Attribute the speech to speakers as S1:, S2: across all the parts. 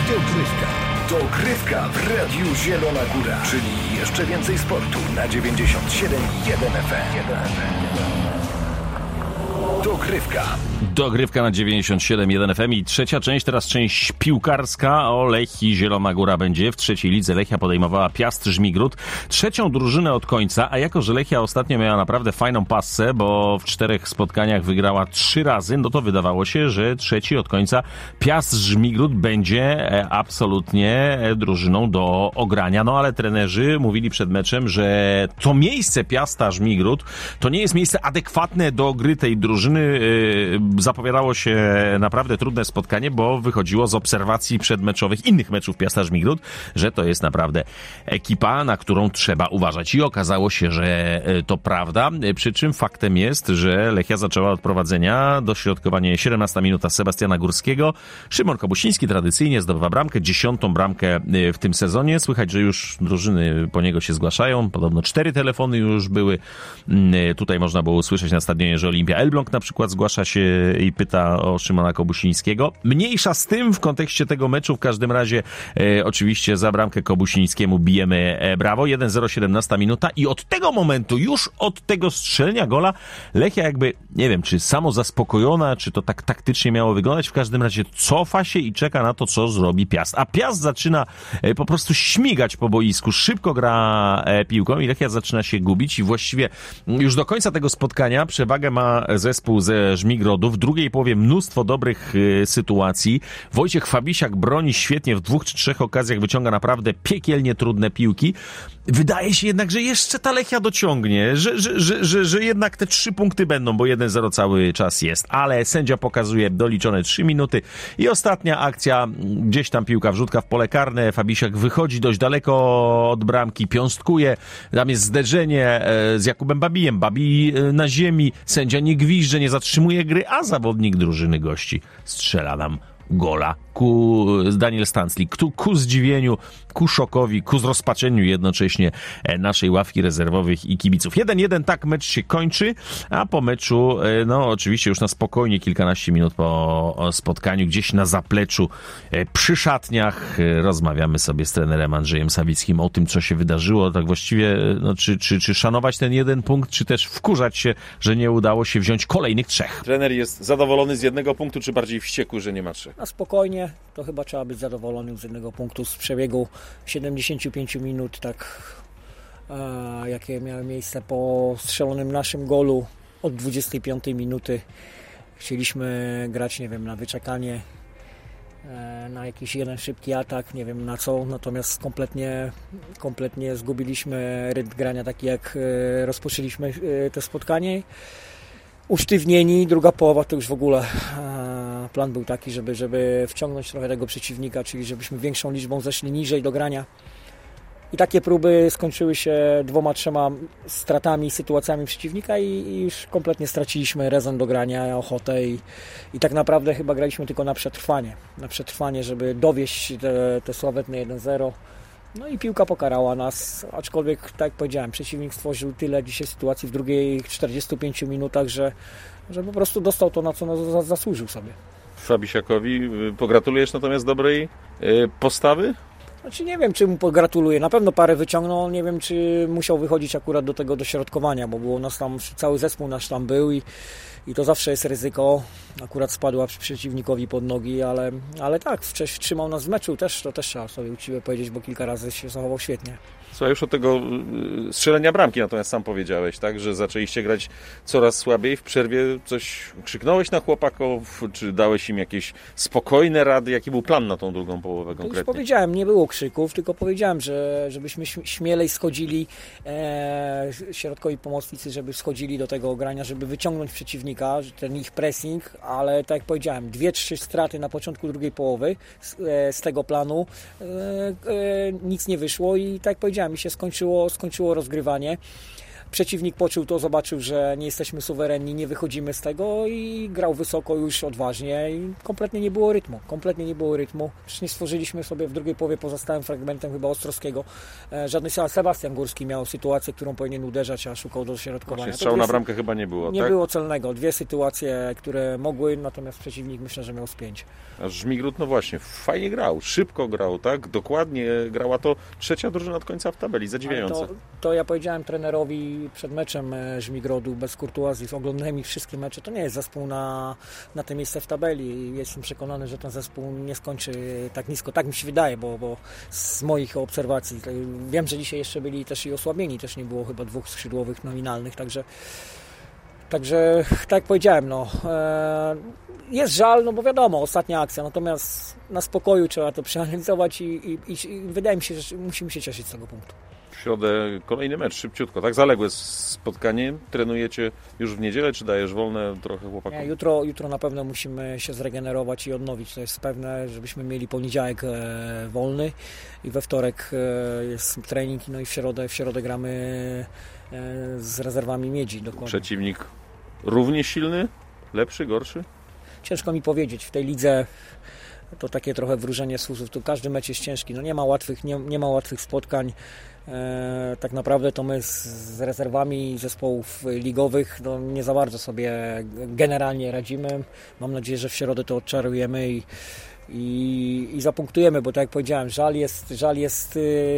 S1: Dogrywka w Radiu Zielona Góra, czyli jeszcze więcej sportu na 97,1 FM.
S2: Dogrywka na 97,1 FM i trzecia część, teraz część piłkarska o Lechii Zielona Góra będzie. W trzeciej lidze Lechia podejmowała Piast Żmigród, trzecią drużynę od końca, a jako, że Lechia ostatnio miała naprawdę fajną passę, bo w 4 spotkaniach wygrała 3 razy, no to wydawało się, że trzeci od końca Piast Żmigród będzie absolutnie drużyną do ogrania. No ale trenerzy mówili przed meczem, że to miejsce Piasta Żmigród to nie jest miejsce adekwatne do gry tej drużyny. Zapowiadało się naprawdę trudne spotkanie, bo wychodziło z obserwacji przedmeczowych innych meczów Piasta Żmigród, że to jest naprawdę ekipa, na którą trzeba uważać. I okazało się, że to prawda. Przy czym faktem jest, że Lechia zaczęła od prowadzenia. Dośrodkowanie 17 minuta Sebastiana Górskiego. Szymon Kobusiński tradycyjnie zdobywa bramkę, 10. bramkę w tym sezonie. Słychać, że już drużyny po niego się zgłaszają. Podobno 4 telefony już były. Tutaj można było usłyszeć na stadionie, że Olimpia Elbląg na przykład zgłasza się i pyta o Szymona Kobusińskiego. Mniejsza z tym w kontekście tego meczu, w każdym razie oczywiście za bramkę Kobusińskiemu bijemy brawo. 1-0, 17 minuta i od tego momentu, już od tego strzelenia gola, Lechia jakby, nie wiem, czy samozaspokojona, czy to tak taktycznie miało wyglądać, w każdym razie cofa się i czeka na to, co zrobi Piast. A Piast zaczyna po prostu śmigać po boisku, szybko gra piłką i Lechia zaczyna się gubić i właściwie już do końca tego spotkania przewagę ma zespół ze Żmigrodu. W drugiej połowie mnóstwo dobrych sytuacji. Wojciech Fabisiak broni świetnie, w 2 czy 3 okazjach wyciąga naprawdę piekielnie trudne piłki. Wydaje się jednak, że jeszcze ta Lechia dociągnie, że jednak te 3 punkty będą, bo 1-0 cały czas jest. Ale sędzia pokazuje doliczone 3 minuty i ostatnia akcja, gdzieś tam piłka wrzutka w pole karne. Fabisiak wychodzi dość daleko od bramki, piąstkuje. Tam jest zderzenie z Jakubem Babijem. Babi na ziemi, sędzia nie gwizdże, nie zatrzymuje gry, a zawodnik drużyny gości strzela nam gola Daniel Stanclik, ku zdziwieniu, ku szokowi, ku zrozpaczeniu jednocześnie naszej ławki rezerwowych i kibiców. 1-1, tak mecz się kończy, a po meczu, no oczywiście już na spokojnie kilkanaście minut po spotkaniu, gdzieś na zapleczu, przy szatniach rozmawiamy sobie z trenerem Andrzejem Sawickim o tym, co się wydarzyło, tak właściwie, no, czy szanować ten 1 punkt, czy też wkurzać się, że nie udało się wziąć kolejnych 3.
S3: Trener jest zadowolony z 1 punktu, czy bardziej wściekły, że nie ma 3?
S4: Na spokojnie, to chyba trzeba być zadowolonym z 1 punktu z przebiegu 75 minut, tak jakie miały miejsce po strzelonym naszym golu od 25 minuty. Chcieliśmy grać, nie wiem, na wyczekanie, na jakiś jeden szybki atak, nie wiem na co, natomiast kompletnie zgubiliśmy rytm grania taki, jak rozpoczęliśmy to spotkanie. Usztywnieni, druga połowa to już w ogóle plan był taki, żeby wciągnąć trochę tego przeciwnika, czyli żebyśmy większą liczbą zeszli niżej do grania. I takie próby skończyły się 2-3 stratami, sytuacjami przeciwnika i już kompletnie straciliśmy rezon do grania, ochotę i tak naprawdę chyba graliśmy tylko na przetrwanie, żeby dowieść te sławetne 1-0. No i piłka pokarała nas, aczkolwiek, tak jak powiedziałem, przeciwnik stworzył tyle dzisiaj sytuacji w drugiej 45 minutach, że po prostu dostał to, na co zasłużył sobie.
S3: Fabisiakowi pogratulujesz natomiast dobrej postawy?
S4: Znaczy nie wiem, czy mu pogratuluję. Na pewno parę wyciągnął, nie wiem, czy musiał wychodzić akurat do tego dośrodkowania, bo było nas tam, cały zespół nasz tam był i to zawsze jest ryzyko. Akurat spadła przeciwnikowi pod nogi, ale tak, trzymał nas w meczu, to też trzeba sobie uczciwie powiedzieć, bo kilka razy się zachował świetnie.
S3: Słuchaj, już od tego strzelenia bramki natomiast sam powiedziałeś, tak, że zaczęliście grać coraz słabiej. W przerwie coś krzyknąłeś na chłopaków, czy dałeś im jakieś spokojne rady? Jaki był plan na tą drugą połowę konkretnie?
S4: Już powiedziałem, nie było krzyków, tylko powiedziałem, żebyśmy śmielej schodzili, środkowi pomocnicy, żeby schodzili do tego grania, żeby wyciągnąć przeciwnika, ten ich pressing, ale tak jak powiedziałem, 2-3 straty na początku drugiej połowy z tego planu, nic nie wyszło i tak jak powiedziałem, mi się skończyło rozgrywanie. Przeciwnik poczuł to, zobaczył, że nie jesteśmy suwerenni, nie wychodzimy z tego i grał wysoko już odważnie i kompletnie nie było rytmu. Przecież nie stworzyliśmy sobie w drugiej połowie poza stałym fragmentem chyba Ostrowskiego. Żadny Sebastian Górski miał sytuację, którą powinien uderzać, a szukał dośrodkowania.
S3: Strzał na bramkę chyba nie było,
S4: nie
S3: tak?
S4: było celnego. 2 sytuacje, które mogły, natomiast przeciwnik myślę, że miał z 5.
S3: A Żmigród, no właśnie, fajnie grał, szybko grał, tak? Dokładnie grała to trzecia drużyna od końca w tabeli, zadziwiające.
S4: To ja powiedziałem trenerowi przed meczem Żmigrodu bez kurtuazji, oglądałem ich wszystkie mecze, to nie jest zespół na te miejsce w tabeli. Jestem przekonany, że ten zespół nie skończy tak nisko, tak mi się wydaje, bo z moich obserwacji, wiem, że dzisiaj jeszcze byli też i osłabieni, też nie było chyba 2 skrzydłowych nominalnych, także tak jak powiedziałem, jest żal, no bo wiadomo, ostatnia akcja, natomiast na spokoju trzeba to przeanalizować i wydaje mi się, że musimy się cieszyć z tego punktu.
S3: W środę kolejny mecz, szybciutko, tak? Zaległe spotkanie. Trenujecie już w niedzielę, czy dajesz wolne trochę chłopakom?
S4: Nie, jutro na pewno musimy się zregenerować i odnowić, to jest pewne, żebyśmy mieli poniedziałek wolny i we wtorek jest trening, no i w środę gramy z rezerwami Miedzi. Dokładnie.
S3: Przeciwnik równie silny? Lepszy, gorszy?
S4: Ciężko mi powiedzieć. W tej lidze to takie trochę wróżenie z fusów. Tu każdy mecz jest ciężki. No nie ma łatwych spotkań. Tak naprawdę to my z rezerwami zespołów ligowych nie za bardzo sobie generalnie radzimy. Mam nadzieję, że w środę to odczarujemy i zapunktujemy, bo tak jak powiedziałem, żal jest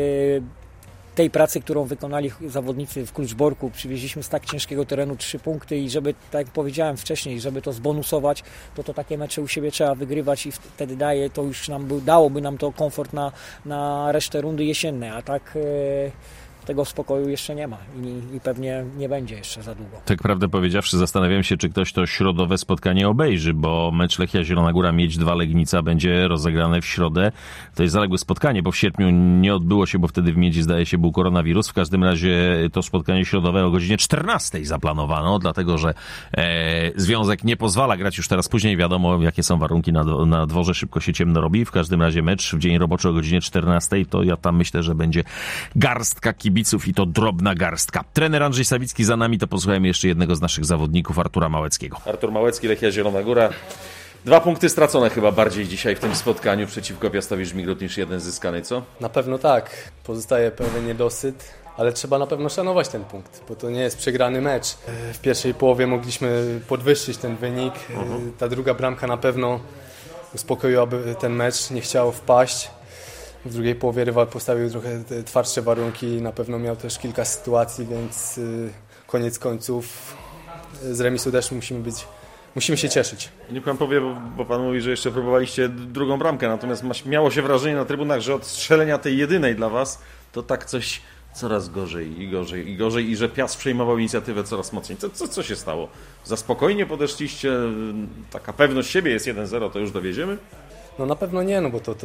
S4: tej pracy, którą wykonali zawodnicy w Kluczborku. Przywieźliśmy z tak ciężkiego terenu 3 punkty i żeby, tak jak powiedziałem wcześniej, żeby to zbonusować, to takie mecze u siebie trzeba wygrywać i wtedy dałoby nam to komfort na resztę rundy jesiennej, a tak tego spokoju jeszcze nie ma i pewnie nie będzie jeszcze za długo.
S2: Tak prawdę powiedziawszy, zastanawiam się, czy ktoś to środowe spotkanie obejrzy, bo mecz Lechia Zielona Góra Miedź 2 Legnica będzie rozegrane w środę. To jest zaległe spotkanie, bo w sierpniu nie odbyło się, bo wtedy w Miedzi zdaje się był koronawirus. W każdym razie to spotkanie środowe o godzinie 14 zaplanowano, dlatego że związek nie pozwala grać już teraz później. Wiadomo, jakie są warunki na dworze, szybko się ciemno robi. W każdym razie mecz w dzień roboczy o godzinie 14, to ja tam myślę, że będzie garstka kibiców i to drobna garstka. Trener Andrzej Sawicki za nami, to posłuchajmy jeszcze jednego z naszych zawodników, Artura Małeckiego.
S3: Artur Małecki, Lechia Zielona Góra. 2 punkty stracone chyba bardziej dzisiaj w tym spotkaniu przeciwko Piastowi Żmigród niż 1 zyskany, co?
S5: Na pewno tak. Pozostaje pewien niedosyt, ale trzeba na pewno szanować ten punkt, bo to nie jest przegrany mecz. W pierwszej połowie mogliśmy podwyższyć ten wynik. Ta druga bramka na pewno uspokoiłaby ten mecz, nie chciało wpaść. W drugiej połowie rywal postawił trochę twardsze warunki, na pewno miał też kilka sytuacji, więc koniec końców z remisu też musimy się cieszyć.
S3: Niech pan powie, bo pan mówi, że jeszcze próbowaliście drugą bramkę, natomiast miało się wrażenie na trybunach, że od strzelenia tej jedynej dla was to tak coś coraz gorzej i że Piast przejmował inicjatywę coraz mocniej. Co się stało? Za spokojnie podeszliście? Taka pewność siebie jest 1-0, to już dowieziemy?
S5: No na pewno nie, no bo to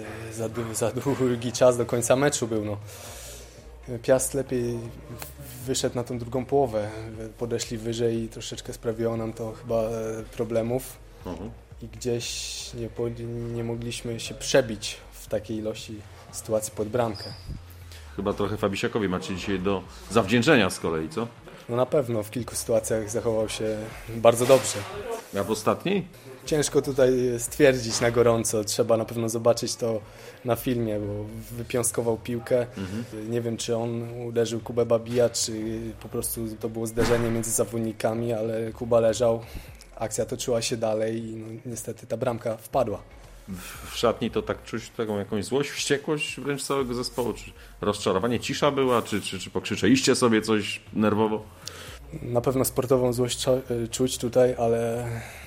S5: za długi czas do końca meczu był. No. Piast lepiej wyszedł na tą drugą połowę. Podeszli wyżej i troszeczkę sprawiło nam to chyba problemów. I gdzieś nie mogliśmy się przebić w takiej ilości sytuacji pod bramkę.
S3: Chyba trochę Fabisiakowi macie dzisiaj do zawdzięczenia z kolei, co?
S5: No na pewno w kilku sytuacjach zachował się bardzo dobrze.
S3: A w ostatniej?
S5: Ciężko tutaj stwierdzić na gorąco. Trzeba na pewno zobaczyć to na filmie, bo wypiąskował piłkę. Nie wiem, czy on uderzył Kubę Babija, czy po prostu to było zderzenie między zawodnikami, ale Kuba leżał. Akcja toczyła się dalej i no, niestety ta bramka wpadła.
S3: W szatni to tak czuć taką jakąś złość, wściekłość wręcz całego zespołu? Czy rozczarowanie, cisza była? Czy pokrzyczeliście sobie coś nerwowo?
S5: Na pewno sportową złość czuć tutaj, ale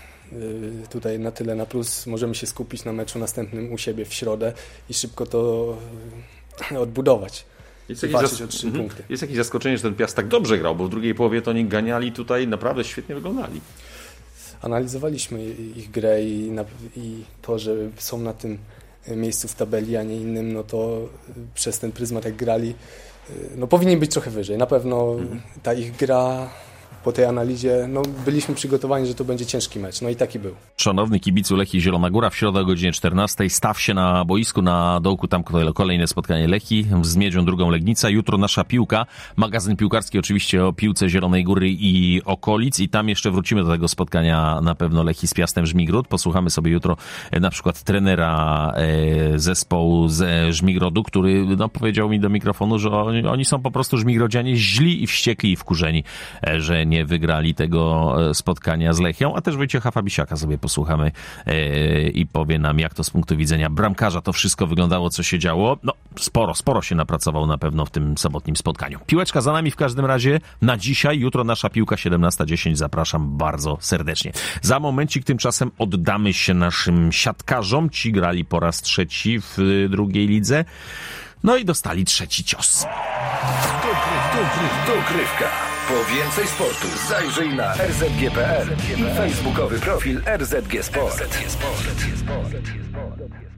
S5: tutaj na tyle na plus możemy się skupić na meczu następnym u siebie w środę i szybko to odbudować. Walczyć o 3 punkty.
S3: Jest jakieś zaskoczenie, że ten Piast tak dobrze grał, bo w drugiej połowie to oni ganiali tutaj, naprawdę świetnie wyglądali.
S5: Analizowaliśmy ich grę i to, że są na tym miejscu w tabeli, a nie innym, no to przez ten pryzmat jak grali, no powinni być trochę wyżej. Na pewno ta ich gra po tej analizie no, byliśmy przygotowani, że to będzie ciężki mecz. No i taki był.
S2: Szanowny kibicu Lechii Zielona Góra, w środę o godzinie 14. Staw się na boisku na dołku, tam kolejne spotkanie Lechii z Miedzią drugą Legnica. Jutro Nasza Piłka, magazyn piłkarski oczywiście o piłce Zielonej Góry i okolic i tam jeszcze wrócimy do tego spotkania na pewno Lechii z Piastem Żmigród. Posłuchamy sobie jutro na przykład trenera zespołu ze Żmigrodu, który no, powiedział mi do mikrofonu, że oni są po prostu żmigrodzianie źli i wściekli i wkurzeni, że nie wygrali tego spotkania z Lechią, a też Wojciecha Fabisiaka sobie posłuchamy i powie nam, jak to z punktu widzenia bramkarza to wszystko wyglądało, co się działo. No, sporo się napracował na pewno w tym sobotnim spotkaniu. Piłeczka za nami w każdym razie na dzisiaj. Jutro Nasza Piłka 17:10. Zapraszam bardzo serdecznie. Za momencik tymczasem oddamy się naszym siatkarzom. Ci grali po raz trzeci w drugiej lidze. No i dostali trzeci cios.
S1: Dogrywka. Po więcej sportu zajrzyj na rzg.pl i facebookowy profil RZG Sport.